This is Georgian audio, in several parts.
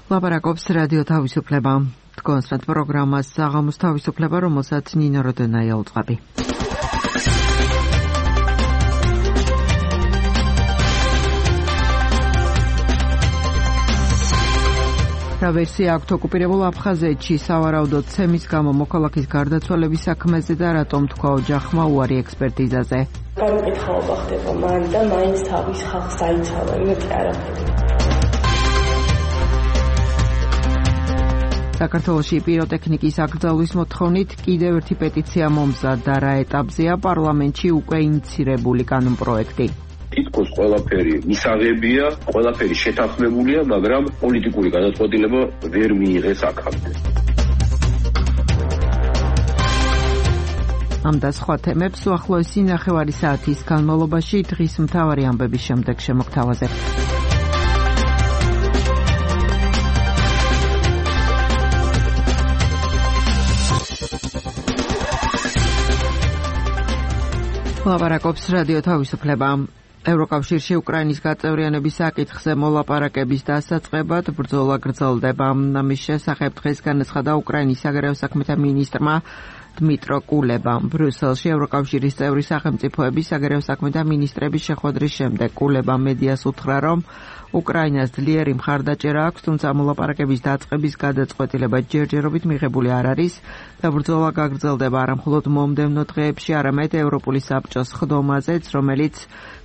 ლაპარაკობს რადიო თავისუფლება. კონსტანტ პროგრამას საღამოს თავისუფლება, რომელსაც ნინო როდენაია უწყები. რა ვერსია აქვთ ოკუპირებულ აფხაზეთში სავარაუდოდ ცემის გამო მოქალაქის გარდაცვალების საქმეზე და რატომ თქვა ოჯახმა უარი ექსპერტიზაზე. განკითხაობა ხდება მან და მაინც თავის ხალხს აიცავა, იმეთი არაფერი. საქართველოში პიროტექნიკის აკრძალვის მოთხოვნით კიდევ ერთი პეტიცია მომზადდა. რა ეტაპზეა პარლამენტში უკვე ინიცირებული კანონპროექტი. თითქოს ყველაფერი მისაღებია, ყველაფერი შეთანხმებულია, მაგრამ პოლიტიკური გადაწყვეტილება ვერ მიიღეს აქამდე. ამ და სხვა თემებს უახლოესი ნახევარი საათის განმავლობაში დღის მთავარი ამბების შემდეგ შემოგთავაზებ. ლაპარაკობს რადიო თავისუფლება. ევროკავშირში უკრაინის გაწევრიანების საკითხზე მოლაპარაკების დასაწყებად ბრძოლა გრძელდება. ამის შესახებ დღეს განაცხადა უკრაინის საგარეო საქმეთა მინისტრმა დმიტრო კულებამ. ბრიუსელში ევროკავშირის წევრი სახელმწიფოების საგარეო საქმეთა მინისტრების შეხვედრის შემდეგ კულებამ მედიას უთხრა, რომ უკრაინას ძლიერი მხარდაჭერა აქვს, თუმცა მოლაპარაკების დაწყების გადაწყვეტილება ჯერჯერობით მიღებული არ არის და ბრძოლა გაგრძელდება არა მხოლოდ მომდევნო დღეებში, არამედ ევროპული საბჭოს ხდომაზეც, რომელიც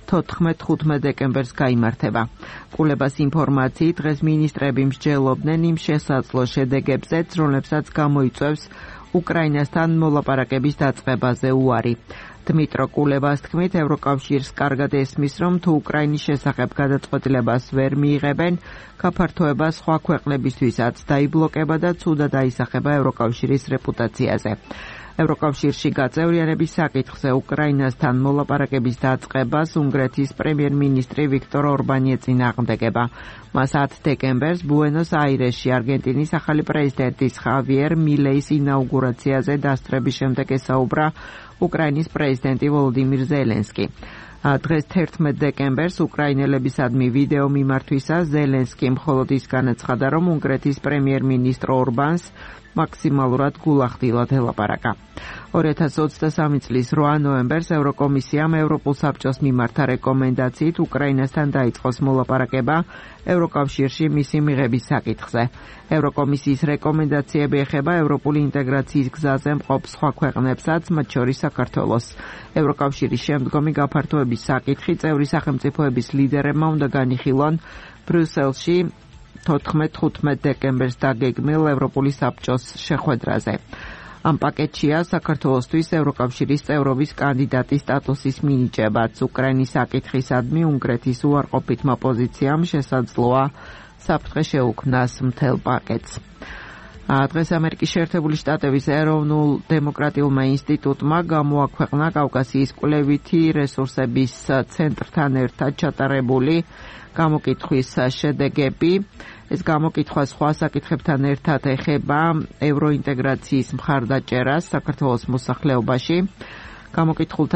14-15 დეკემბერს გაიმართება. კულებას ინფორმაციით დღეს მინისტრები მსჯელობდნენ იმ შესაძლო შედეგებზეც, რომლებსაც გამოიწვევს უკრაინასთან მოლაპარაკების დაწყებაზე უარი. დმიტრო კულებას თქმით, ევროკავშირს კარგად ესმის, რომ თუ უკრაინის შესახებ გადაწყვეტილებას ვერ მიიღებენ, გაფართოება სხვა ქვეყნებისთვისაც დაიბლოკება და ცუდად აისახება ევროკავშირის რეპუტაციაზე. ევროკავშირში გაწევრიანების საკითხზე უკრაინასთან მოლაპარაკების დაწყებას უნგრეთის პრემიერ-მინისტრი ვიქტორ ორბანი ეწინააღმდეგება. მას 10 დეკემბერს ბუენოს-აირესში არგენტინის ახალი პრეზიდენტის ხავიერ მილეის ინაუგურაციაზე დასწრების შემდეგ ესაუბრა უკრაინის პრეზიდენტი ვოლოდიმირ ზელენსკი. დღეს 11 დეკემბერს უკრაინელებისადმი ვიდეო მიმართვისას ზელენსკი მხოლოდ ის განაცხადა, რომ უნგრეთის პრემიერ-მინისტრ ორბანს მაქსიმალურად გულახდილად ელაპარაკა. 2023 წლის 8 ნოემბერს ევროკომისიამ ევროპულ საბჭოს მიმართა რეკომენდაციით უკრაინასთან დაიწყოს მოლაპარაკება ევროკავშირში მისი მიღების საკითხზე. ევროკომისიის რეკომენდაციები ეხება ევროპული ინტეგრაციის გზაზე მყოფ სხვა ქვეყნებსაც, მათ შორის საქართველოს. ევროკავშირის შემდგომი გაფართოების საკითხი წევრი სახელმწიფოების ლიდერებმა უნდა განიხილონ ბრიუსელში 14-15 დეკემბერს დაგეგმილ ევროპული საბჭოს შეხვედრაზე. ამ პაკეტშია საქართველოსთვის ევროკავშირის წევრობის კანდიდატის სტატუსის მინიჭებაც. უკრაინის საკითხისადმი უნგრეთის უარყოფითმა პოზიციამ შესაძლოა საფრთხე შეუქმნას მთელ პაკეტს. დღეს ამერიკის შეერთებული შტატების ეროვნულ დემოკრატიულმა ინსტიტუტმა გამოაქვეყნა კავკასიის კვლევითი რესურსების ცენტრთან ერთად ჩატარებული გამოკითხვის შედეგები. ეს გამოკითხვა სხვა საკითხებთან ერთად ეხება ევროინტეგრაციის მხარდაჭერას საქართველოს მოსახლეობაში. გამოკითხულთა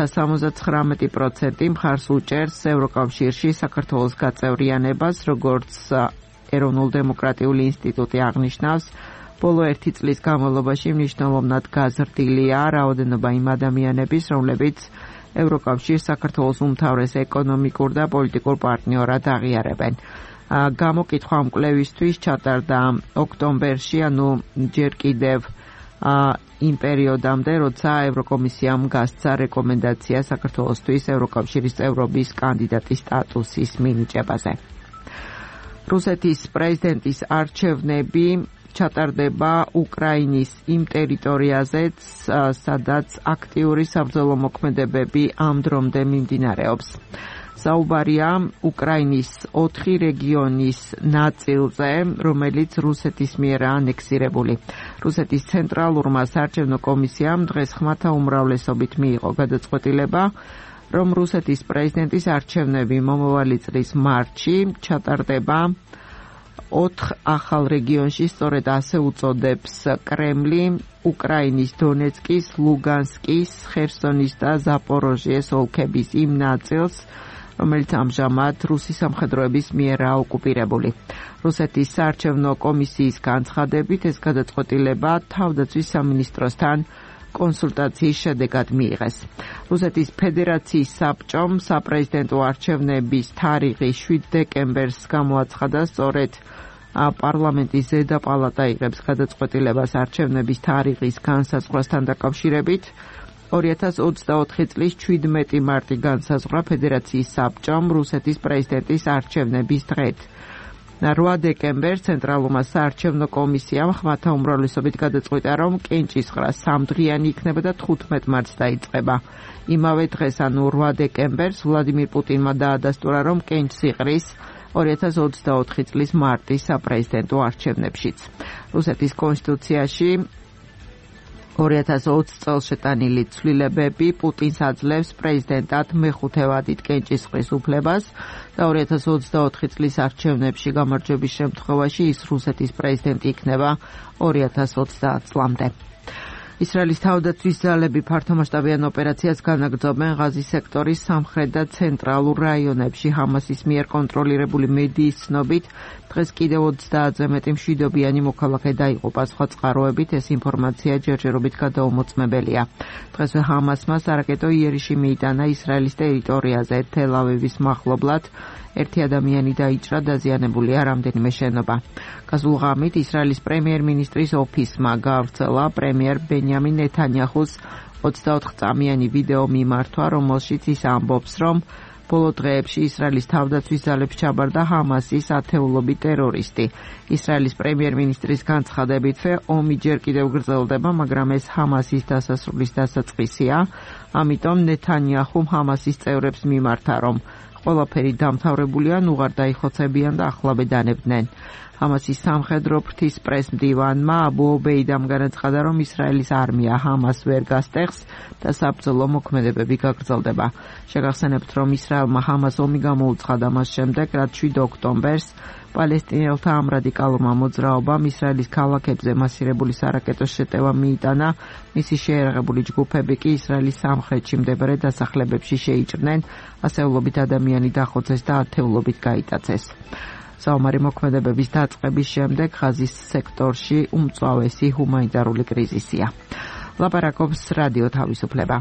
79% მხარს უჭერს ევროკავშირში საქართველოს გაწევრიანებას, როგორც ეროვნულ დემოკრატიული ინსტიტუტი აღნიშნავს. ბოლო 1 წლის განმავლობაში მნიშვნელოვნად გაზრდილია რაოდენობა იმ ადამიანების, რომლებიც ევროკავშირს საქართველოს უმთავრეს ეკონომიკურ და პოლიტიკურ პარტნიორად აღიარებენ. გამოკითხვა ამ კვლევისთვის ჩატარდა ოქტომბერში, ანუ ჯერ კიდევ იმ პერიოდამდე, როცა ევროკომისიამ გასცა რეკომენდაცია საქართველოსთვის ევროკავშირის წევრობის კანდიდატის სტატუსის მინიჭებაზე. რუსეთის პრეზიდენტის არჩევნები ჩატარდება უკრაინის იმ ტერიტორიაზეც, სადაც აქტიური საბრძოლო მოქმედებები ამ დრომდე მიმდინარეობს. საუბარია უკრაინის 4 რეგიონის ნაწილზე, რომელიც რუსეთის მიერ ანექსირებული. რუსეთის ცენტრალურმა საარჩევნო კომისიამ დღეს ხმათა უმრავლესობით მიიღო გადაწყვეტილება, რომ რუსეთის პრეზიდენტის არჩევნები მომავალი წლის მარტში ჩატარდება 4 ახალ რეგიონში, სწორედ ასე უწოდებს კრემლი უკრაინის დონეცკის, ლუგანსკის, ხერსონის და ზაპოროჟიეს ოლქების იმ ნაწილს, რომელიც ამჟამად რუსი სამხედროების მიერაა ოკუპირებული. რუსეთის საარჩევნო კომისიის განცხადებით ეს გადაწყვეტილება თავდაცვის სამინისტროსთან კონსულტაციის შედეგად მიიღეს. რუსეთის ფედერაციის საბჭომ საპრეზიდენტო არჩევნების თარიღი 7 დეკემბერს გამოაცხადა, სწორედ პარლამენტის ზედა პალატა იღებს გადაწყვეტილებას არჩევნების თარიღის განსაზღვრასთან დაკავშირებით. 2024 წლის 17 მარტი განსაზღვრა ფედერაციის საბჭომ რუსეთის პრეზიდენტის არჩევნების დღედ. 8 დეკემბერს ცენტრალურმა საარჩევნო კომისიამ ხმათა უმრავლესობით გადაწყვიტა, რომ კენჭისყრა 3 დღიანი იქნება და 15 მარტს დაიწყება. იმავე დღეს, ანუ 8 დეკემბერს, ვლადიმირ პუტინმა დაადასტურა, რომ კენჭს იყრის 2024 წლის მარტის საპრეზიდენტო არჩევნებშიც. რუსეთის კონსტიტუციაში 2020 წელს შეტანილი ცვლილებები პუტინს აძლევს პრეზიდენტად მეხუთე ვადით კენჭისყრის უფლებას და 2024 წლის არჩევნებში გამარჯვების შემთხვევაში ის რუსეთის პრეზიდენტი იქნება 2030 წლამდე. ისრაელის თავდაცვის ძალები ფართომასშტაბიან ოპერაციას განაგრძობენ ღაზის სექტორის სამხრეთ და ცენტრალურ რაიონებში. ჰამასის მიერ კონტროლირებული მედიის ცნობით, დღეს კიდევ 30-ზე მეტი მშვიდობიანი მოქალაქე დაიღუპა. სხვა წყაროებით ეს ინფორმაცია ჯერჯერობით გადაუმოწმებელია. დღესვე ჰამასმა სარაკეტო იერიში მიიტანა ისრაელის ტერიტორიაზე. თელ-ავივის მახლობლად ერთი ადამიანი დაიჭრა, დაზიანებულია რამდენიმე შენობა. გასულ ღამით ისრაელის პრემიერ-მინისტრის ოფისმა გაავრცელა პრემიერ ბენიამინ ნეთანიაჰუს 24 წამიანი ვიდეო მიმართვა, რომელშიც ის ამბობს, რომ ბოლო დღეებში ისრაელის თავდაცვის ძალებს ჩაბარდა ჰამასის ათეულობით ტერორისტი. ისრაელის პრემიერ-მინისტრის განცხადებითვე ომი ჯერ კიდევ გრძელდება, მაგრამ ეს ჰამასის დასასრულის დასაწყისია. ამიტომ ნეთანიაჰუმ ჰამასის წევრებს მიმართა, რომ ყველაფერი დამთავრებულია, ნუღარ დაიხოცებიან და ახლაბედანებდნენ. ჰამასის სამხედრო ფრთის პრეს-მდივანმა აბუ ობეიდამ განაცხადა, რომ ისრაელის არმია ჰამას ვერ გასტეხს და საბრძოლო მოქმედებები გაგრძელდება. შეგახსენებთ, რომ ისრაელმა ჰამას ომი გამოუცხადა მას შემდეგ, რაც 7 ოქტომბერს პალესტინელთა ამ რადიკალურმა მოძრაობამ ისრაელის ქალაქებზე მასირებული სარაკეტო შეტევა მიიტანა. მისი შეიარაღებული ჯგუფები კი ისრაელის სამხრეთში მდებარე დასახლებებში შეიჭრნენ, ასეულობით ადამიანი დახოცეს და ათეულობით გაიტაცეს. საომარი მოქმედებების დაწყების შემდეგ ღაზის სექტორში უმწვავესი ჰუმანიტარული კრიზისია. ლაპარაკობს რადიო თავისუფლება.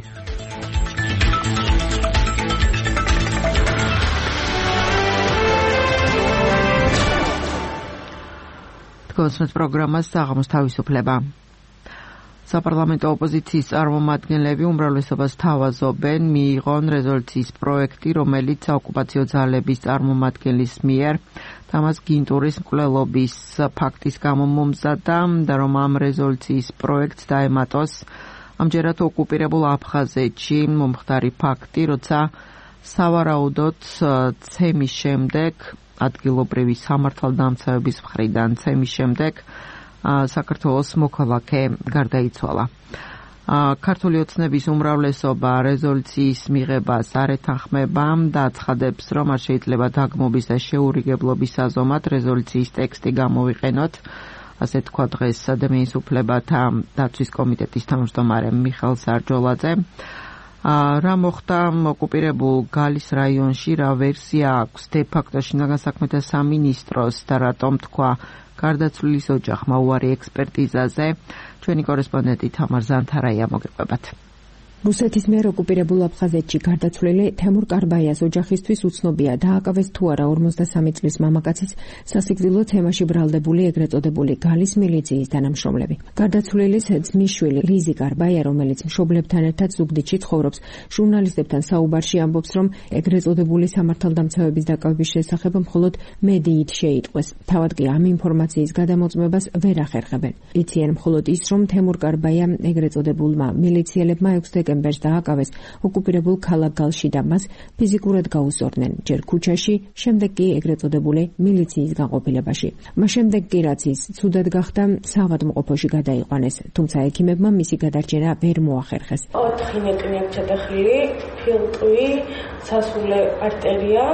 კონსულტ პროგრამას საღამოს თავისუფლება. საპარლამენტო ოპოზიციის წარმომადგენლები უმრავლესობას თავაზობენ მიიღონ რეზოლუციის პროექტი, რომელიც საოკუპაციო ძალების წარმომადგენლის მიერ თამაზ გინტურის მკვლელობის ფაქტის გამო მომზადდა და რომ ამ რეზოლუციის პროექტს დაემატოს ამჯერად ოკუპირებულ აფხაზეთში მომხდარი ფაქტი, როცა სავარაუდოდ ცემის შემდეგ ადგილობრივი სამართალდამცავების მხრიდან ცემის შემდეგ საქართველოს მოქალაქე გარდაიცვალა. ქართული ოცნების უმრავლესობა რეზოლუციის მიღებას არ ეთანხმება და აცხადებს, რომ არ შეიძლება დაგმობის და შეურიგებლობის საზომად რეზოლუციის ტექსტი გამოვიყენოთ. ასე თქვა დღეს ადამიანის უფლებათა დაცვის კომიტეტის თავმჯდომარე მიხეილ სარჯოლაძე. რა მოხდა ოკუპირებულ გალის რაიონში, რა ვერსია აქვს დე-ფაქტო შინაგან საქმეთა სამინისტროს და რატომ თქვა გარდაცვლილის ოჯახმა უარი ექსპერტიზაზე, ჩვენი კორესპონდენტი თამარ ზანთარაია მოგიყვებათ. რუსეთის მიერ ოკუპირებულ აფხაზეთში გარდაცვლილი თემურ კარბაიას ოჯახისთვის უცნობია, დააკავეს თუ არა 53 წლის მამაკაცის სასიკვდილო თემაში ბრალდებული ეგრეთ წოდებული გალის მილიციის თანამშრომლები. გარდაცვლილის ძმისშვილი ლიზი კარბაია, რომელიც მშობლებთან ერთად ზუგდიდში ცხოვრობს, ჟურნალისტებთან საუბარში ამბობს, რომ ეგრეთ წოდებული სამართალდამცავების დაკავების შესახებ მხოლოდ მედიით შეიტყვეს. თავად კი ამ ინფორმაციის გადამოწმებას ვერ ახერხებენ. იციან მხოლოდ ის, რომ თემურ კარბაია ეგრეთ წოდებულმა მილიციელებმა 6 დეკემბერს დააკავეს ოკუპირებულ ქალაქ გალში და მას ფიზიკურად გაუსწორდნენ, ჯერ ქუჩაში, შემდეგ კი ეგრეთ წოდებული მილიციის განყოფილებაში. მას შემდეგ კი რაც ის ცუდად გახდა, საავადმყოფოში გადაიყვანეს, თუმცა ექიმებმა მისი გადარჩენა ვერ მოახერხეს. 4 ნეტრი აქვს ჩატეხილი, ფილტვი, სასულე არტერია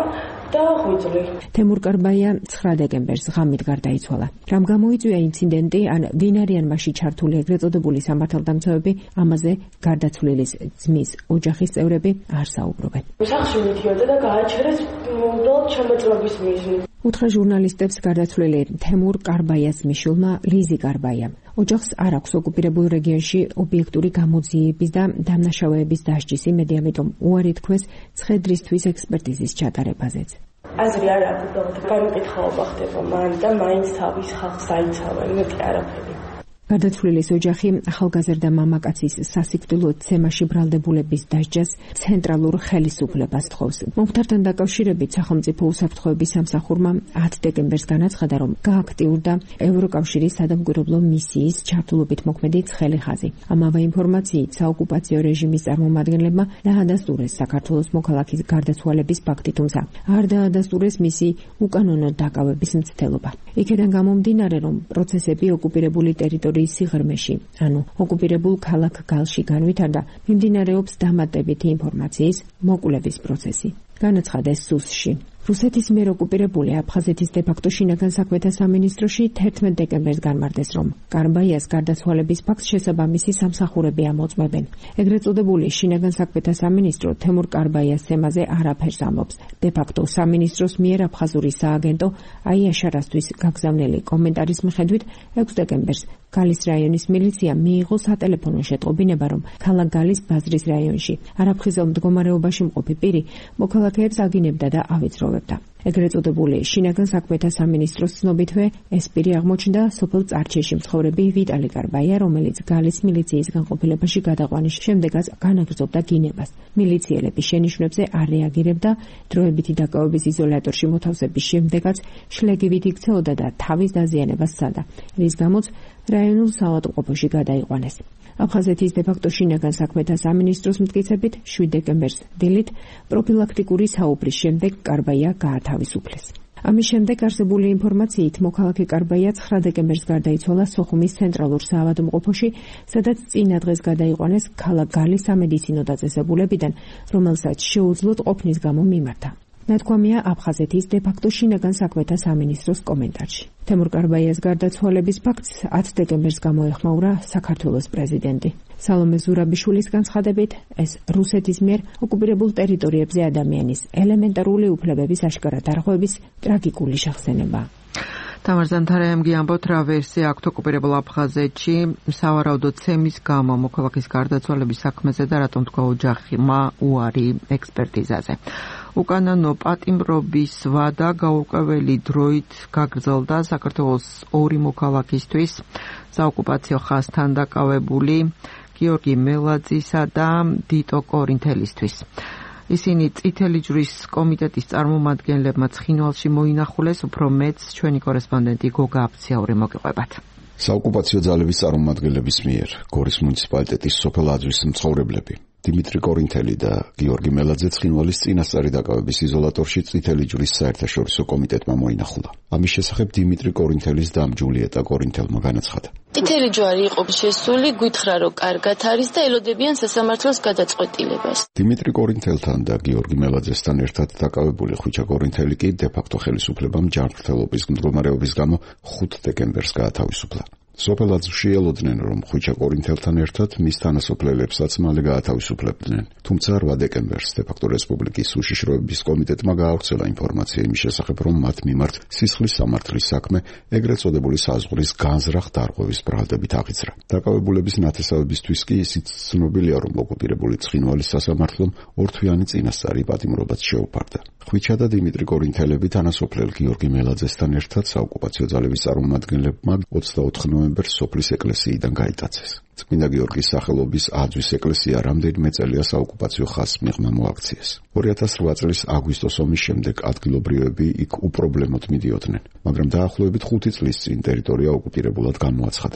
დააღვიძლი. თემურ კარბაია 9 დეკემბერს ღამით გარდაიცვალა. რამ გამოიწვია ინციდენტი, ან ვინ არიან მასში ჩართული ეგრეთ წოდებული სამართალდამცავები, ამაზე გარდაცვლილის ძმის ოჯახის წევრები არ საუბრობენ. სახლში მიდიოდა და გააჩერეს უბრალოდ ჩამოწმების მიზნით. უთხრა ჟურნალისტებს გარდაცვლილი თემურ კარბაიას მიშულმა ლიზი კარბაიამ. ოჯახს არ აქვს ოკუპირებულ რეგიონში ობიექტური გამოძიების და დამნაშავეების დასჯის იმედი, ამიტომ უარი თქვეს ცხედრისთვის ექსპერტიზის ჩატარებაზეც. აზრი არ აქვს, უბრალოდ განკითხაობა ხდება მან და მაინც თავის ხალხს აიცავენ, მეტი არაფერი. გარდაცვლილის ოჯახი ახალგაზრდა მამაკაცის სასიკვდილო ცემაში ბრალდებულების დასჯას ცენტრალურ ხელისუფლებას თხოვს. მომხდართან დაკავშირებით სახელმწიფო უსაფრთხოების სამსახურმა 10 დეკემბერს განაცხადა, რომ გააქტიურდა ევროკავშირის სადამკვირვებლო მისიის ჩართულობით მოქმედი ცხელი ხაზი. ამავე ინფორმაციით საოკუპაციო რეჟიმის წარმომადგენლებმა დაადასტურეს საქართველოს მოქალაქის გარდაცვალების ფაქტი, თუმცა არ დაადასტურეს მისი უკანონო დაკავების მცდელობა. იქედან გამომდინარე, რომ პროცესები ოკუპირებული ტერიტორიის სიღრმეში, ანუ ოკუპირებულ ქალაქ გალში განვითარდა, მიმდინარეობს დამატებითი ინფორმაციის მოკვლევის პროცესი. განაცხადეს სუსში. რუსეთის მიერ ოკუპირებული აფხაზეთის დე-ფაქტო შინაგან საქმეთა სამინისტროში 11 დეკემბერს განმარტეს, რომ კარბაიას გარდაცვალების ფაქტს შესაბამისი სამსახურები ამოწმებენ. ეგრეთ წოდებული შინაგან საქმეთა სამინისტრო თემურ კარბაიას თემაზე არაფერს ამბობს. დე-ფაქტო სამინისტროს მიერ აფხაზური სააგენტო აიაშარასთვის გაგზავნილი კომენტარის მიხედვით 6 დეკემბერს გალის რაიონის მილიციამ მიიღო სატელეფონო შეტყობინება, რომ ქალაქ გალის ბაზრის რაიონში არაფხიზელ მდგომარეობაში მყოფი პირი მოქალაქეებს აგინებდა და ავიწროვებდა. ეგრეთ წოდებული შინაგან საქმეთა სამინისტროს ცნობითვე ეს პირი აღმოჩნდა სოფელ წარჩეში მცხოვრები ვიტალი კარბაია, რომელიც გალის მილიციის განყოფილებაში გადაყვანის შემდეგაც განაგრძობდა გინებას. მილიციელები შენიშვნებზე არ რეაგირებდა, დროებითი დაკავების იზოლატორში მოთავსების შემდეგაც შლეგივით იქცეოდა და თავის დაზიანებას სცადა, რის გამოც რაიონულ საავადმყოფოში გადაიყვანეს. აფხაზეთის დე-ფაქტო შინაგან საქმეთა სამინისტროს მტკიცებით 7 დეკემბერს დილით პროფილაქტიკური საუბრის შემდეგ კარბაია გაათავისუფლეს. ამის შემდეგ არსებული ინფორმაციით მოქალაქე კარბაია 9 დეკემბერს გარდაიცვალა სოხუმის ცენტრალურ საავადმყოფოში, სადაც წინა დღეს გადაიყვანეს ქალაქ გალის სამედიცინო დაწესებულებიდან, რომელსაც შეუძლოდ ყოფნის გამო მიმართა. ნათქვამია აფხაზეთის დე-ფაქტო შინაგან საქმეთა სამინისტროს კომენტარში. თემურ კარბაიას გარდაცვალების ფაქტს 10 დეკემბერს გამოეხმაურა საქართველოს პრეზიდენტი. სალომე ზურაბიშვილის განცხადებით, ეს რუსეთის მიერ ოკუპირებულ ტერიტორიებზე ადამიანის ელემენტარული უფლებების აშკარა დარღვევის ტრაგიკული შეხსენებაა. თამარ ზანთარაიამგი ამბობთ, რა ვერსია აქვთ ოკუპირებულ აფხაზეთში სავარაუდო ცემის გამო მოქალაქის გარდაცვალების საქმეზე და რატომ თქვა ოჯახმა უარი ექსპერტიზაზე. უკანონო პატიმრობის ვადა გაურკვეველი დროით გაგრძელდა საქართველოს ორი მოქალაქისთვის, საოკუპაციო ხაზთან დაკავებული გიორგი მელაძისა და დიტო კორინთელისთვის. ისინი წითელი ჯვრის კომიტეტის წარმომადგენლებმა ცხინვალში მოინახულეს, უფრო მეც ჩვენი კორესპონდენტი გოგა აფციაური მოგიყვებათ. საოკუპაციო ძალების წარმომადგენლების მიერ გორის მუნიციპალიტეტის სოფელ აძვის მცხოვრებლები დიმიტრი კორინთელი და გიორგი მელაძე ცხინვალის წინასწარი დაკავების იზოლატორში წითელი ჯვრის საერთაშორისო კომიტეტმა მოინახულა. ამის შესახებ დიმიტრი კორინთელის და ჯულიეტა კორინთელმა განაცხადა. წითელი ჯვარი იყო შესული, გითხრა რომ კარგად არის და ელოდებიან სასამართლოს გადაწყვეტილებას. დიმიტრი კორინთელთან და გიორგი მელაძესთან ერთად დაკავებული ხვიჩა კორინთელი კი დე-ფაქტო ხელისუფლებამ ჯანმრთელობის მდგომარეობის გამო 5 დეკემბერს გაათავისუფლა. სოფელ აძვში ელოდნენ, რომ ხვიჩა კორინთელთან ერთად მის თანასოფლელებსაც მალე გაათავისუფლებდნენ. თუმცა 8 დეკემბერს დე-ფაქტო რესპუბლიკის უშიშროების კომიტეტმა გაავრცელა ინფორმაცია იმის შესახებ, რომ მათ მიმართ სისხლის სამართლის საქმე ეგრეთ წოდებული საზღვრის განზრახ დარღვევის ბრალდებით აღიძრა. დაკავებულების ნათესავებისთვის კი ისიც ცნობილია, რომ ოკუპირებული ცხინვალის სასამართლომ ორთვიანი წინასწარი პატიმრობაც შეუფარდა. ხვიჩა და დიმიტრი კორინთელები თანასოფლელ გიორგი მელაძესთან ერთად საოკუპაციო ძალების წარმომადგენლებმა 24 ნოემბერს სოფლის ეკლესიიდან გაიტაცეს. წმინდა გიორგის სახელობის აძვის ეკლესია რამდენიმე წელია საოკუპაციო ხაზს მიღმა მოაქციეს. 2008 წლის აგვისტოს ომის შემდეგ ადგილობრივები იქ უპრობლემოდ მიდიოდნენ, მაგრამ დაახლოებით 5 წლის წინ ტერიტორია ოკუპირებულად გამოაცხადეს.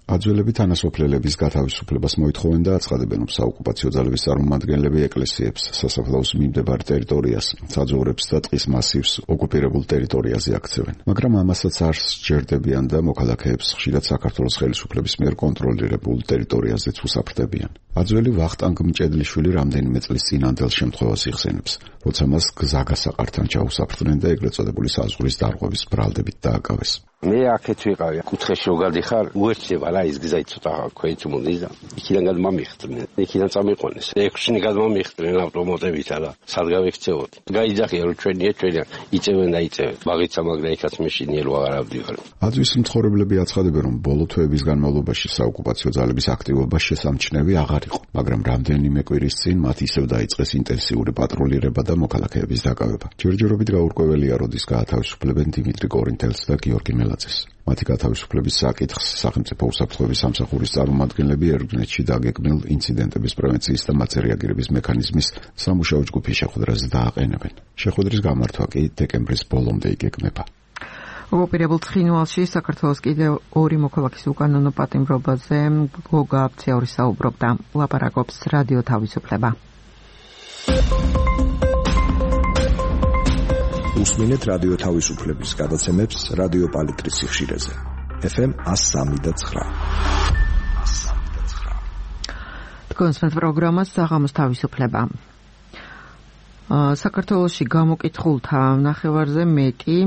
აძველები თანასოფლელების გათავისუფლებას მოითხოვენ და აცხადებენ, რომ საოკუპაციო ძალების წარმომადგენლები ეკლესიებს, სასაფლაოს მიმდებარ ტერიტორიას, საძოვრებს და ტყის მასივს ოკუპირებულ ტერიტორიაზე აქცევენ. მაგრამ ამასაც არ სჯერდებიან და მოქალაქეებს ხშირად საქართველოს ხელისუფლების მიერ კონტროლირებულ ტერიტორიაზეც უსაფრდებიან. აძველი ვახტანგ მჭედლიშვილი რამდენიმე წლის წინანდელ შემთხვევას იხსენებს, როცა მას გზაგასაყართან ჩაუსაფრდნენ და ეგრეთ წოდებული საზღვრის დარღვევის ბრალდებით დააკავეს. მე აქეთ ვიყავი, კუთხეში რო გადიხარ, უერთდება რა ის გზა ცოტა ქვეით მოდის და იქიდან გადმამიხდნენ. იქიდან წამიყვანეს. 6-ში გადმამიხდნენ ავტომატებითა და სად გავიქცეოდი. გაიძახია რომ ჩვენია, იწევენ და იწევენ. ბაღიცა მაგრა იქაც მეშინიერ ვაღარ ავდივარ. აძვის მცხოვრებლები აცხადებენ, რომ ბოლო თვეების განმავლობაში საოკუპაციო ძალების აქტივობა შესამჩნევი აღარ იყო, მაგრამ რამდენიმე კვირის წინ მათ ისევ დაიწყეს ინტენსიური პატრულირება და მოქალაქეების დაკავება. ჯერჯერობით გაურკვეველია, როდის გაათავისუფლებენ დიმიტრი კორინთელს და გიორგი მელაძეს. მათი გათავისუფლების საკითხს სახელმწიფო უსაფრთხოების სამსახურის წარმომადგენლები ერგნეთში დაგეგმილ ინციდენტების პრევენციის და მათზე რეაგირების მექანიზმის სამუშაო ჯგუფის შეხვედრაზე დააყენებენ. შეხვედრის გამართვა კი დეკემბრის ბოლომდე იგეგმება. ოკუპირებულ ცხინვალში საქართველოს კიდევ 2 მოქალაქის უკანონო პატიმრობაზე გოგა აფციური საუბრობდა. ლაპარაკობს რადიო თავისუფლება. უსმინეთ რადიო თავისუფლების გადაცემებს რადიო პალიტრის სიხშირეზე. FM 103.9. თქვენს პროგრამა საღამოს თავისუფლება. საქართველოში გამოკითხულთა ნახევარზე მეტი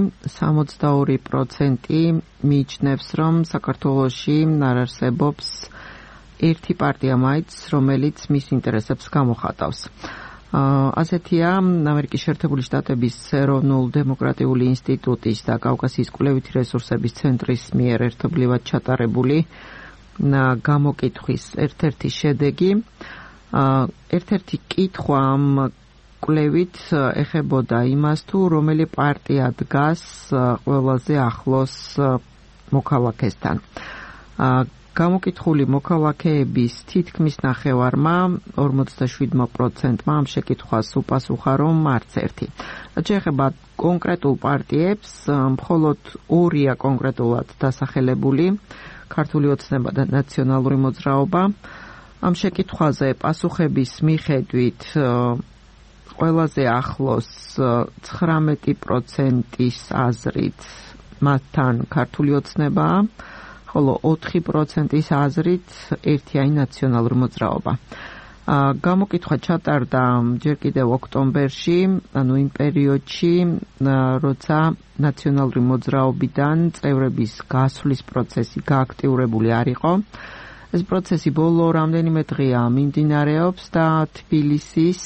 62% მიიჩნევს, რომ საქართველოში არ არსებობს ერთი პარტია მაინც, რომელიც მის ინტერესებს გამოხატავს. ასეთია ამერიკის შეერთებული შტატების ეროვნულ-დემოკრატიული ინსტიტუტის და კავკასიის კვლევითი რესურსების ცენტრის მიერ ერთობლივად ჩატარებული გამოკითხვის ერთ-ერთი შედეგი. ერთ-ერთი კითხვა ამ კვლევით ეხებოდა იმას, თუ რომელი პარტია დგას ყველაზე ახლოს მოქალაქესთან. გამოკითხული მოქალაქეების თითქმის ნახევარმა 47%-მა ამ შეკითხვას უპასუხა, რომ არც ერთი. რაც შეეხება კონკრეტულ პარტიებს, მხოლოდ 2-ია კონკრეტულად დასახელებული, ქართული ოცნება და ნაციონალური მოძრაობა. ამ შეკითხვაზე პასუხების მიხედვით ყველაზე ახლოს 19%-ის აზრით მათთან ქართული ოცნებაა, ხოლო 4%-ის აზრით ერთიანი ნაციონალური მოძრაობა. გამოკითხვა ჩატარდა ჯერ კიდევ ოქტომბერში, ანუ იმ პერიოდში, როცა ნაციონალური მოძრაობიდან წევრების გასვლის პროცესი გააქტიურებული არ იყო. ეს პროცესი ბოლო რამდენიმე დღეა მიმდინარეობს და თბილისის,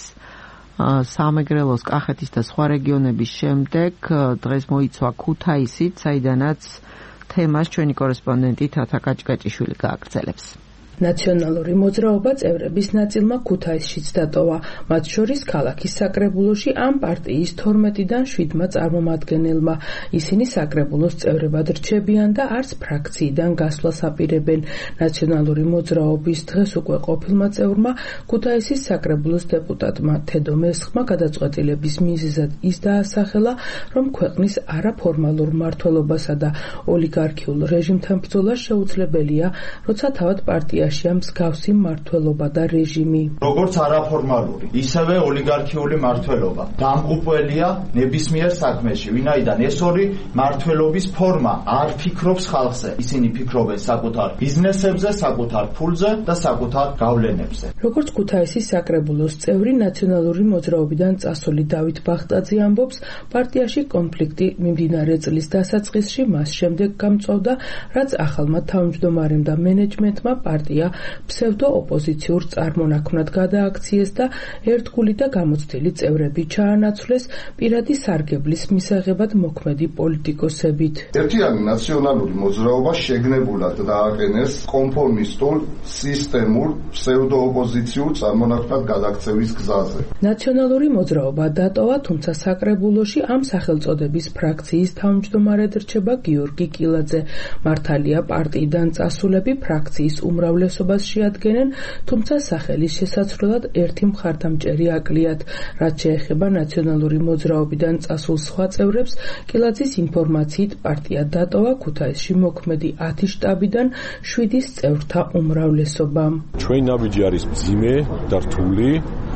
სამეგრელოს, კახეთის და სხვა რეგიონების შემდეგ დღეს მოიცვა ქუთაისით, საიდანაც თემას ჩვენი კორესპონდენტი თათა კაჭკაჭიშვილი გააგრძელებს. ნაციონალური მოძრაობა წევრების ნაწილმა ქუთაისშიც დატოვა, მათ შორის ქალაქის საკრებულოში ამ პარტიის 12-დან 7-მა წარმომადგენელმა. ისინი საკრებულოს წევრებად რჩებიან და არც ფრაქციიდან გასვლას აპირებენ. ნაციონალური მოძრაობის დღეს უკვე ყოფილმა წევრმა ქუთაისის საკრებულოს დეპუტატმა თედო მესხმა გადაწყვეტილების მიზეზად ის დაასახელა, რომ ქვეყნის არაფორმალურ მმართველობასა და ოლიგარქიულ რეჟიმთან ბრძოლა შეუძლებელია, როცა თავად პარტია მსგავსი მმართველობა და რეჟიმი. როგორც არაფორმალური, ისევე ოლიგარქიული მმართველობა დამღუპველია ნებისმიერ საქმეში, ვინაიდან ეს ორი მმართველობის ფორმა არ ფიქრობს ხალხზე. ისინი ფიქრობენ საკუთარ ბიზნესებზე, საკუთარ ფულზე და საკუთარ გავლენებზე. როგორც ქუთაისის საკრებულოს წევრი ნაციონალური მოძრაობიდან წასული დავით ბახტაძე ამბობს, პარტიაში კონფლიქტი მიმდინარე წლის დასაწყისში მას შემდეგ გამწვავდა, რაც ახალმა თავმჯდომარემ და მენეჯმენტმა პარტია ფსევდო-ოპოზიციურ წარმონაქმნად გადააქციეს და ერთგული და გამოცდილი წევრები ჩაანაცვლეს პირადი სარგებლის მისაღებად მოქმედი პოლიტიკოსებით. ერთიანი ნაციონალური მოძრაობა შეგნებულად დააყენეს კონფორმისტულ, სისტემურ, ფსევდო-ოპოზიციურ წარმონაქმნად გადაქცევის გზაზე. ნაციონალური მოძრაობა დატოვა, თუმცა საკრებულოში ამ სახელწოდების ფრაქციის თავმჯდომარედ რჩება გიორგი კილაძე. მართალია პარტიიდან წასულები ფრაქციის უმრავლესობა უმრავლესობას შეადგენენ, თუმცა სახელის შესაცვლელად ერთი მხარდამჭერი აკლიათ. რაც შეეხება ნაციონალური მოძრაობიდან წასულ სხვა წევრებს, კილაძის ინფორმაციით პარტია დატოვა ქუთაისში მოქმედი 10 შტაბიდან 7-ის წევრთა უმრავლესობა. ჩვენი ნაბიჯი არის მძიმე და რთული,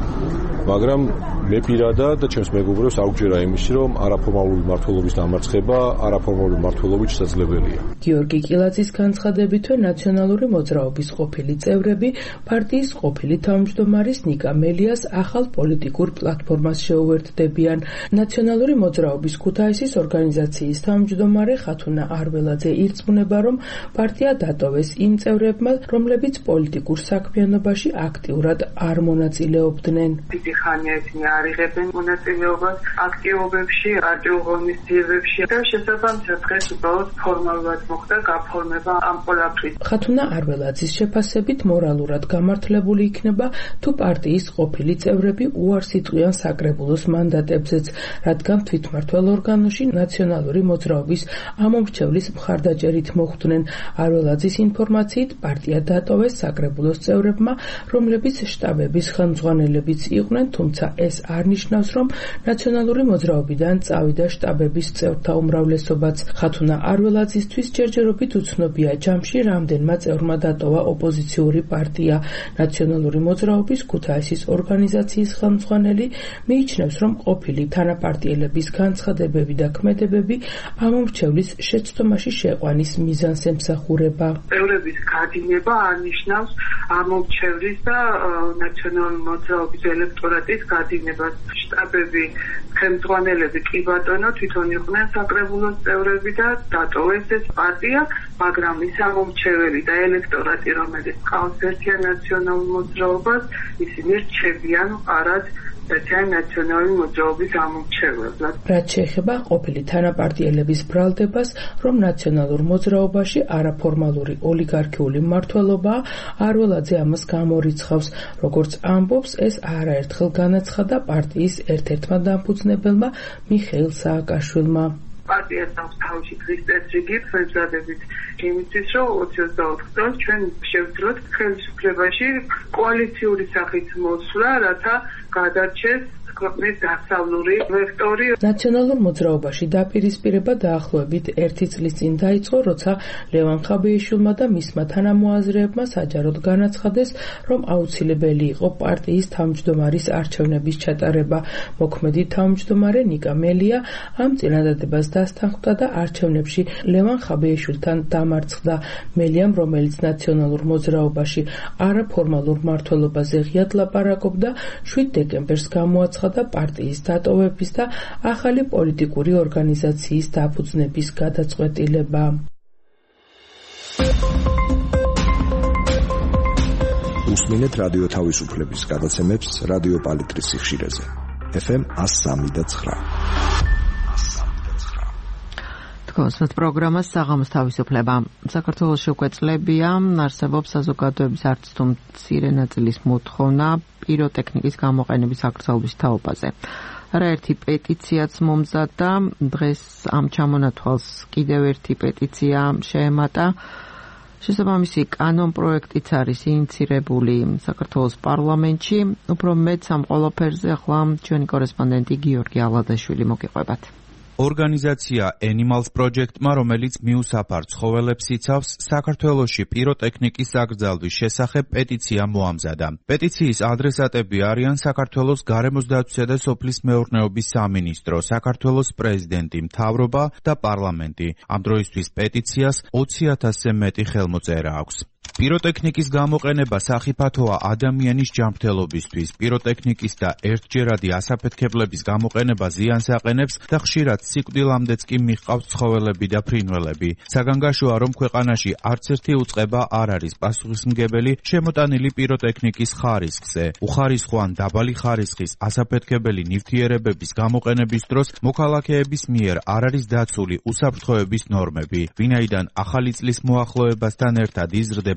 მაგრამ მე პირადად და ჩემს მეგობრებს არ გვჭირა იმისი, რომ არაფორმალური მმართველობის დამარცხება არაფორმალური მმართველობით შესაძლებელია. გიორგი კილაძის განცხადებითვე ნაციონალური მოძრაობის ყოფილი წევრები პარტიის ყოფილი თავმჯდომარის ნიკა მელიას ახალ პოლიტიკურ პლატფორმას შეუერთდებიან. ნაციონალური მოძრაობის ქუთაისის ორგანიზაციის თავმჯდომარე ხათუნა არველაძე ირწმუნება, რომ პარტია დატოვეს იმ წევრებმა, რომლებიც პოლიტიკურ საქმიანობაში აქტიურად არ მონაწილეობდნენ. დიდი ხანია ისინი არ იღებენ მონაწილეობას აქტივობებში, პარტიულ ღონისძიებებში და შესაბამისად დღეს უბრალოდ ფორმალურად მოხდა გაფორმება ამ ყველაფრის. ხათუნა არველაძის შეფასებით მორალურად გამართლებული იქნება, თუ პარტიის ყოფილი წევრები უარს იტყვიან საკრებულოს მანდატებზეც, რადგან თვითმმართველ ორგანოში ნაციონალური მოძრაობის ამომრჩევლის მხარდაჭერით მოხვდნენ. არველაძის ინფორმაციით პარტია დატოვეს საკრებულოს წევრებმა, რომლებიც შტაბების ხელმძღვანელებიც იყვნენ, თუმცა ეს არ ნიშნავს, რომ ნაციონალური მოძრაობიდან წავიდა შტაბების წევრთა უმრავლესობაც. ხათუნა არველაძისთვის ჯერჯერობით უცნობია ჯამში რამდენმა წევრმა დატოვა ოპოზიციური პარტია. ნაციონალური მოძრაობის ქუთაისის ორგანიზაციის ხელმძღვანელი მიიჩნევს, რომ ყოფილი თანაპარტიელების განცხადებები და ქმედებები ამომრჩევლის შეცდომაში შეყვანის მიზანს ემსახურება. წევრების გადინება არ ნიშნავს ამომრჩევლის და ნაციონალური მოძრაობის ელექტორატის გადინებას. შტაბები, ხელმძღვანელები კი ბატონო თვითონ იყვნენ საკრებულოს წევრები და დატოვეს ეს პარტია, მაგრამ ის ამომრჩეველი და ელექტორატი, რომელიც ყავს ერთიან ნაციონალურ მოძრაობას, ისინი რჩებიან არად ერთიანი ნაციონალური მოძრაობის ამომრჩევლად. რაც შეეხება ყოფილი თანაპარტიელების ბრალდებას, რომ ნაციონალურ მოძრაობაში არაფორმალური ოლიგარქიული მმართველობაა, არველაძე ამას გამორიცხავს. როგორც ამბობს, ეს არაერთხელ განაცხადა პარტიის ერთ-ერთმა დამფუძნებელმა მიხეილ სააკაშვილმა. პარტიას აქვს თავში დღის წესრიგი ხელმძღვანელობით იმისთვის, რომ 24 წელს ჩვენ შევძლოთ ხელისუფლებაში კოალიციური სახით მოსვლა, რათა გადარჩეს ქვეყნის დასავლური ვექტორი. ნაციონალურ მოძრაობაში დაპირისპირება დაახლოებით 1 წლის წინ დაიწყო, როცა ლევან ხაბეიშვილმა და მისმა თანამოაზრეებმა საჯაროდ განაცხადეს, რომ აუცილებელი იყო პარტიის თავმჯდომარის არჩევნების ჩატარება. მოქმედი თავმჯდომარე ნიკა მელია ამ წინადადებას დასთანხმდა და არჩევნებში ლევან ხაბეიშვილთან დამარცხდა. მელიამ, რომელიც ნაციონალურ მოძრაობაში არაფორმალურ მმართველობაზე ღიად ლაპარაკობდა, 7 დეკემბერს გამოაცხადა და პარტიის დატოვების და ახალი პოლიტიკური ორგანიზაციის დაფუძნების გადაწყვეტილება. უსმინეთ რადიო თავისუფლების გადაცემებს რადიო პალიტრის სიხშირეზე. FM 103.9. გოსმეთ პროგრამას საღამოს თავისუფლება. საქართველოში უკვე წლებია არსებობს საზოგადოების არც თუ მცირე ნაწილის მოთხოვნა პიროტექნიკის გამოყენების აკრძალვის თაობაზე. არაერთი პეტიციაც მომზადდა, დღეს ამ ჩამონათვალს კიდევ ერთი პეტიცია შეემატა. შესაბამისი კანონ პროექტიც არის ინიცირებული საქართველოს პარლამენტში. უფრო მეტ ამ ყველაფერზე ახლა ჩვენი კორესპონდენტი გიორგი ალადაშვილი მოგიყვებათ. ორგანიზაცია Animals Project-მა, რომელიც მიუსაფარ ცხოველებს იცავს, საქართველოში პიროტექნიკის აკრძალვის შესახებ პეტიცია მოამზადა. პეტიციის ადრესატები არიან საქართველოს გარემოს დაცვისა და სოფლის მეურნეობის სამინისტრო, საქართველოს პრეზიდენტი, მთავრობა და პარლამენტი. ამ დროისთვის პეტიციას 20,000-ზე მეტი ხელმოწერა აქვს. პიროტექნიკის გამოყენება სახიფათოა ადამიანის ჯანმრთელობისთვის. პიროტექნიკის და ერთჯერადი ასაფეთქებლების გამოყენება ზიანს აყენებს და ხშირად სიკვდილამდეც კი მიჰყავს ცხოველები და ფრინველები. საგანგაშოა, რომ ქვეყანაში არც ერთი უწყება არ არის პასუხისმგებელი შემოტანილი პიროტექნიკის ხარისხზე. უხარისხო ან დაბალი ხარისხის ასაფეთქებელი ნივთიერებების გამოყენების დროს მოქალაქეების მიერ არ არის დაცული უსაფრთხოების ნორმები, ვინაიდან ახალი წლის მოახლოებასთან ერთად იზრდება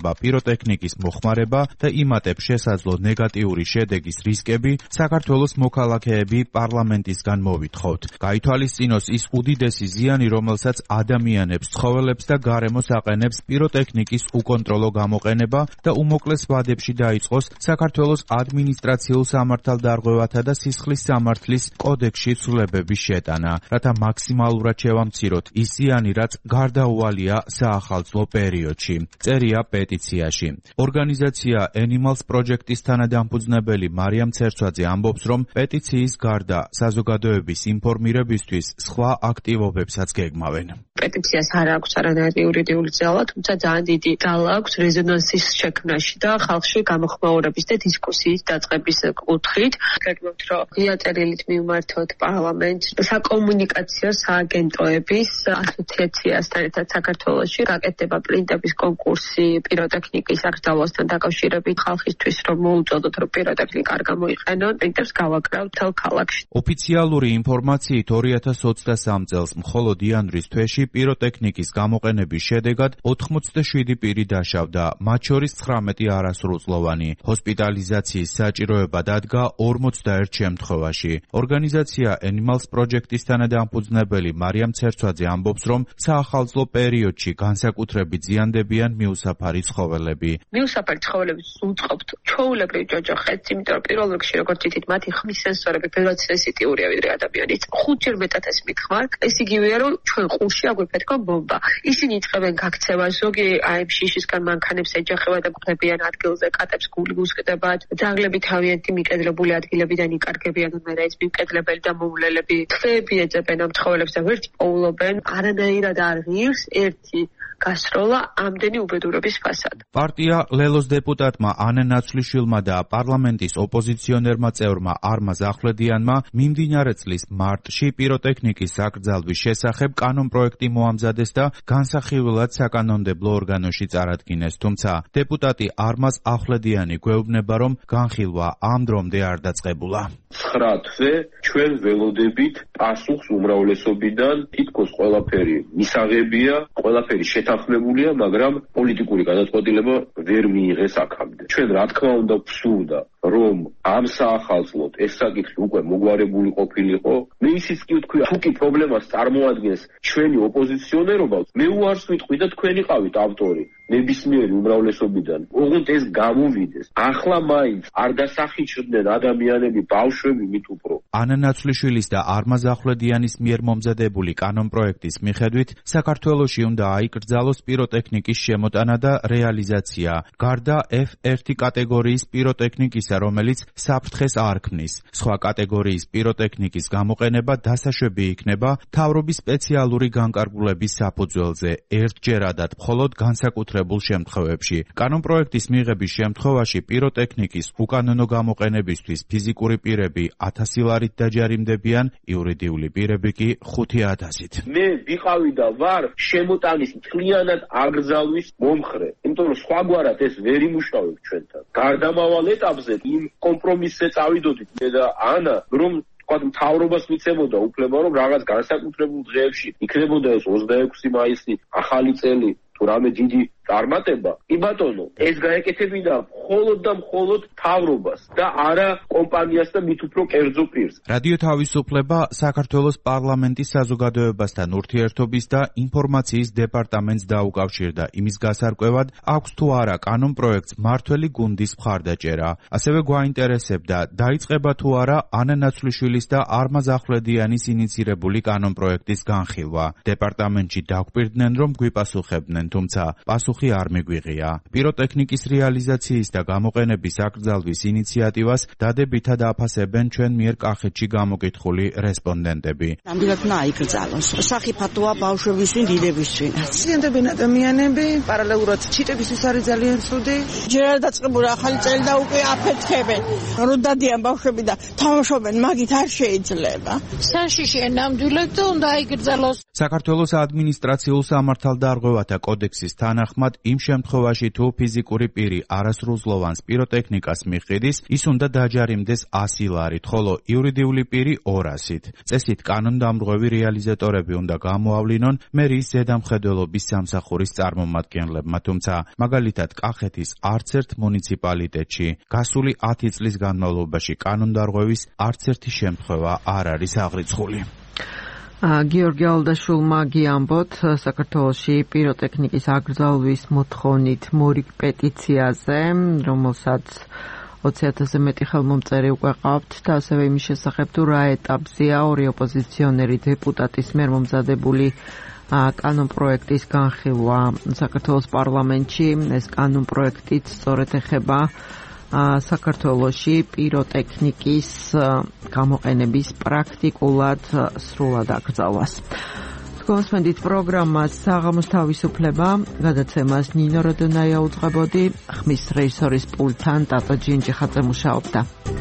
იხსნება პიროტექნიკის მოხმარება და იმატებს შესაძლო ნეგატიური შედეგის რისკები, საქართველოს მოქალაქეები პარლამენტისგან მოვითხოვთ. გაითვალისწინოს ის უდიდესი ზიანი, რომელსაც ადამიანებს, ცხოველებს და გარემოს აყენებს პიროტექნიკის უკონტროლო გამოყენება და უმოკლეს ვადებში დაიწყოს საქართველოს ადმინისტრაციულ სამართალდარღვევათა და სისხლის სამართლის კოდექსში ცვლილებების შეტანა, რათა მაქსიმალურად შევამციროთ ის ზიანი, რაც გარდაუვალია საახალწლო პერიოდში. წერია პეტიციაში. ორგანიზაცია Animals Project-ის თანადამფუძნებელი მარიამ ცერცვაძე ამბობს, რომ პეტიციის გარდა საზოგადოების ინფორმირებისთვის სხვა აქტივობებსაც გეგმავენ. პეტიციას არ აქვს არანაირი იურიდიული ძალა, თუმცა ძალიან დიდი ძალა აქვს რეზონანსის შექმნაში და ხალხში გამოხმაურების და დისკუსიის დაწყების კუთხით. გეგმავთ, რომ ღია წერილით მივმართოთ პარლამენტს საკომუნიკაციო სააგენტოების ასოციაციასთან ერთად საქართველოში გაკეთდება პრინტების კონკურსი პიროტექნიკის აკრძალვასთან დაკავშირებით ხალხისთვის, რომ მოუწოდოთ, რომ პიროტექნიკა არ გამოიყენონ, პრინტებს გავაკრავთ მთელ ქალაქში. ოფიციალური ინფორმაციით 2023 წელს მხოლოდ იანვრის თვეში პიროტექნიკის გამოყენების შედეგად 87 პირი დაშავდა, მათ შორის 19 არასრულწლოვანი. ჰოსპიტალიზაციის საჭიროება დადგა 41 შემთხვევაში. ორგანიზაცია Animals Project-ის თანადამფუძნებელი მარიამ ცერცვაძე ამბობს, რომ საახალწლო პერიოდში განსაკუთრებით ზიანდებიან მიუსაფარი ცხოველები. მიუსაფარი ცხოველების უწყობთ ჩვეულებრივ ჯოჯოხეთს, იმიტომ რომ პირველ რიგში როგორც ითით, მათი ხმის სენსორები ბევრად სენსიტიურია ვიდრე ადამიანის. 5-ჯერ მეტად ეს მითხმართ, ეს იგივეა, რომ ჩვენ ყურში აგვიფეთქვა ბომბა. ისინი იწყებენ გაქცევას, ზოგი აი შიშისგან მანქანებს ეჯახება და გულებიან ადგილზე, კატებს გული გუსკდებათ, ძაღლები თავიანთი მიკედლებული ადგილებიდან იკარგებიან, მერე ეს მიკედლებელი და მოვლელები თვეები ეძებენ ამ ცხოველებს და ვერც პოულობენ, არანაირად არ ღირს ერთი გასროლა ამდენი უბედურების ფასად. პარტია ლელოს დეპუტატმა ანა ნაცვლიშვილმა და პარლამენტის ოპოზიციონერმა წევრმა არმაზ ახვლედიანმა მიმდინარე წლის მარტში პიროტექნიკის აკრძალვის შესახებ კანონპროექტი მოამზადეს და განსახილველად საკანონმდებლო ორგანოში წარადგინეს, თუმცა დეპუტატი არმაზ ახვლედიანი გვეუბნება, რომ განხილვა ამ დრომდე არ დაწყებულა. 9 თვე ჩვენ ველოდებით პასუხს უმრავლესობიდან, თითქოს ყველაფერი მისაღებია, ყველაფერი შეთანხმებულია, მაგრამ პოლიტიკური გადაწყვეტილება ვერ მიიღეს აქამდე. ჩვენ რა თქმა უნდა ვსურდა, რომ ამ საახალწლოდ ეს საკითხი უკვე მოგვარებული ყოფილიყო. მე ისიც კი ვთქვი, თუ კი პრობლემას წარმოადგენს ჩვენი ოპოზიციონერობა, მე უარს ვიტყვი და თქვენ იყავით ავტორი ნებისმიერი უმრავლესობიდან. ოღონდ ეს გამოვიდეს. ახლა მაინც არ დასახიჩრდნენ ადამიანები, ბავშვები მით უფრო. ანა ნაცვლიშვილის და არმაზ ახვლედიანის მიერ მომზადებული კანონპროექტის მიხედვით საქართველოში უნდა აიკრძალოს პიროტექნიკის შემოტანა და რეალიზაცია, გარდა F1 კატეგორიის პიროტექნიკისა, რომელიც საფრთხეს არ ქმნის. სხვა კატეგორიის პიროტექნიკის გამოყენება დასაშვები იქნება მთავრობის სპეციალური განკარგულების საფუძველზე, ერთჯერადად მხოლოდ განსაკუთრებულ შემთხვევებში. კანონპროექტის მიღების შემთხვევაში პიროტექნიკის უკანონო გამოყენებისთვის ფიზიკური პირები 1000 ლარით დაჯარიმდებიან, იურიდიული პირები კი 5000-ით. მე ვიყავი და ვარ შემოტანის მთლიანად აკრძალვის მომხრე, იმიტომ რომ სხვაგვარად ეს ვერ იმუშავებს ჩვენთან. გარდამავალ ეტაპზე იმ კომპრომისზე წავიდოდით მე და ანა, რომ მთავრობას მიცემოდა უფლება, რომ რაღაც განსაკუთრებულ დღეებში იქნებოდა ეს 26 მაისი, ახალი წელი, თუ რამე დიდი წარმატება. კი ბატონო, ეს გაეკეთებინა მხოლოდ და მხოლოდ მთავრობას და არა კომპანიას და მით უფრო კერძო პირს. რადიო თავისუფლება საქართველოს პარლამენტის საზოგადოებასთან ურთიერთობის და ინფორმაციის დეპარტამენტს დაუკავშირდა იმის გასარკვევად, აქვს თუ არა კანონპროექტს მართველი გუნდის მხარდაჭერა. ასევე გვაინტერესებდა, დაიწყება თუ არა ანა ნაცვლიშვილის და არმაზ ახვლედიანის ინიცირებული კანონპროექტის განხილვა. დეპარტამენტში დაგვპირდნენ, რომ გვიპასუხებდნენ, თუმცა პასუხი არ მიგვიღია. პიროტექნიკის რეალიზაციის და გამოყენების აკრძალვის ინიციატივას დადებითად აფასებენ ჩვენ მიერ კახეთში გამოკითხული რესპონდენტები. ნამდვილად უნდა აიკრძალოს. სახიფათოა ბავშვებისთვის, დიდებისთვისაც. ზიანდებიან ადამიანები, პარალელურად ჩიტებისთვის არის ძალიან ცუდი. ჯერ არ დაწყებული ახალი წელი და უკვე აფეთქებენ. რო დადიან ბავშვები და თამაშობენ, მაგით არ შეიძლება. საშიშია ნამდვილად და უნდა აიკრძალოს. საქართველოს ადმინისტრაციულ სამართალდარღვევათა კოდექსის თანახმად, იმ შემთხვევაში თუ ფიზიკური პირი არასრულწლოვანს პიროტექნიკას მიჰყიდის, ის უნდა დაჯარიმდეს 100 ლარით, ხოლო იურიდიული პირი 200-ით. წესით კანონდამრღვევი რეალიზატორები უნდა გამოავლინონ მერიის ზედამხედველობის სამსახურის წარმომადგენლებმა, თუმცა მაგალითად კახეთის არც ერთ მუნიციპალიტეტში გასული 10 წლის განმავლობაში კანონდარღვევის არც ერთი შემთხვევა არ არის აღრიცხული. გიორგი ალდაშულმა გიამბოთ საქართველოში პიროტექნიკის აკრძალვის მოთხოვნით მორიგ პეტიციაზე, რომელსაც 20,000-ზე მეტი ხელმომწერი უკვე ყავთ და ასევე იმის შესახებ თუ რა ეტაპზეა ორი ოპოზიციონერი დეპუტატის მიერ მომზადებული კანონპროექტის განხილვა საქართველოს პარლამენტში. ეს კანონპროექტიც სწორედ ეხება საქართველოში პიროტექნიკის გამოყენების პრაქტიკულად სრულად აკრძალვას. გოსმენდით პროგრამას საღამოს თავისუფლება, გადაცემას ნინო როდონაია უძღვებოდი, ხმის რეჟისორის პულტთან ტატო ჯინჯი ხაწე მუშაობდა.